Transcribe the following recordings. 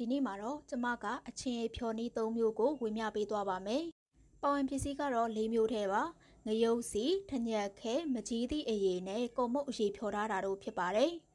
ဒီနေ့မှာတော့ကျမကအချင်းရေဖြော်နီး3မျိုးကိုဝေမျှပေးသွားပါမယ်။ပါဝင်ပစ္စည်းကတော့4မျိုးထဲပါ။ငရုတ်စီ၊ထညက်ခဲ၊မကြီးသည့်အရည်နဲ့ကုံမုတ်အရည်ဖြော်ထားတာတို့ဖြစ်ပါတယ်။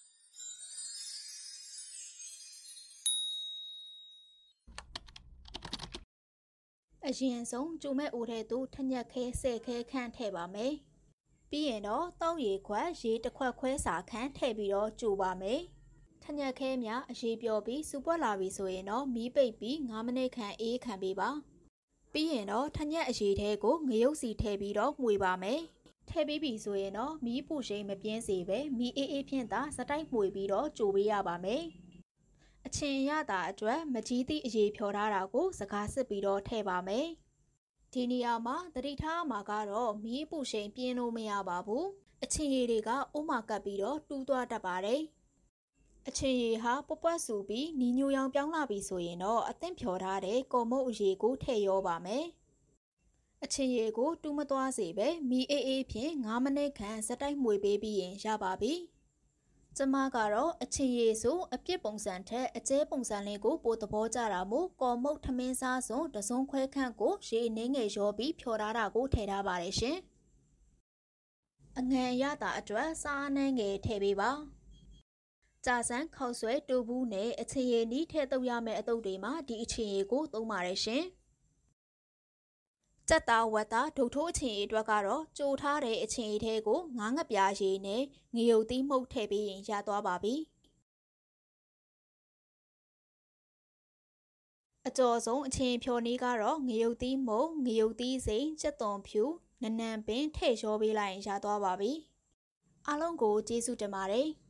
အရင်ဆုံးကျူမဲ့အိုထဲသို့ထညက်ခဲ10ခဲခန့်ထည့်ပါမယ်။ပြီးရင်တော့တောက်ရေခွက်ရေတစ်ခွက်ခွဲစာခန့်ထည့်ပြီးတော့ကျူပါမယ်။ထညက်ခဲများအရေးပြောပြီးစူပွက်လာပြီဆိုရင်တော့မီးပိတ်ပြီး9မိနစ်ခန့်အေးခံပေးပါပြီးရင်တော့ထညက်အရေးထဲကိုငရုတ်စီထည့်ပြီးတော့မှွေပါမယ်ထည့်ပြီးပြီဆိုရင်တော့မီးပူရှိန်မပြင်းစေပဲမီးအေးဖြင့်သာစတိုက်မှွေပြီးတော့ကြိုပေးရပါမယ်အချင်းရတာအတွက်မကြီးသည့်အရေးဖြော်ထားတာကိုစကားစစ်ပြီးတော့ထည့်ပါမယ်ဒီနေရာမှာသတိထားမှာကတော့မီးပူရှိန်ပြင်းလို့မရပါဘူးအချင်းရည်တွေကအိုးမာကပ်ပြီးတော့တူးသွားတတ်ပါတယ်အချင်းရည်ဟာပွက်ပွက်ဆူပြီးနီညိုရောင်ပြောင်းလာပြီဆိုရင်တော့အသင့်ဖြော်ထားတဲ့ကော်မုတ်အရည်ကိုထည့်ရောပါမယ်အချင်းရည်ကိုတူးမသွားစေပဲမီးအေးဖြင့်9မိနစ်ခန့်စတိုက်မှွေပေးပြီးရင်ရပါပြီကျမကတော့အချင်းရည်ဆိုအပြစ်ပုံစံထက်အကျဲပုံစံလေးကိုပိုသဘောကျတာမို့ကော်မုတ်ထမင်းစားစွန်တစုံခွဲခန့်ကိုရေအနှင်းငယ်ရောပြီးဖြော်ထားတာကိုထည့်ထားပါတယ်ရှင်အငံရတာအတွက်စားနှင်းငယ်ထည့်ပေးပါကြာစံခောက်ဆွဲတူဘူးနဲ့အချင်းရည်နီးထည့်တုပ်ရမယ့်အတုပ်တွေမှာဒီအချင်းရည်ကိုသုံးပါတယ်ရှင်ကြက်သားဝက်သားဒုတ်ထိုးအချင်းရည်အတွက်ကတော့ကြိုထားတဲ့အချင်းရည်ထဲကိုငါးငပြားရည်နဲ့ငရုတ်သီးမှုတ်ထည့်ပြီးရင်ရသွားပါပြီအကျော်ဆုံးအချင်းဖြော်နီးကတော့ငရုတ်သီးမှုတ်ငရုတ်သီးစိမ်းကြက်သွန်ဖြူနနံပင်ထည့်ရောပေးလိုက်ရင်ရသွားပါပြီအားလုံးကိုကျေးဇူးတင်ပါတယ်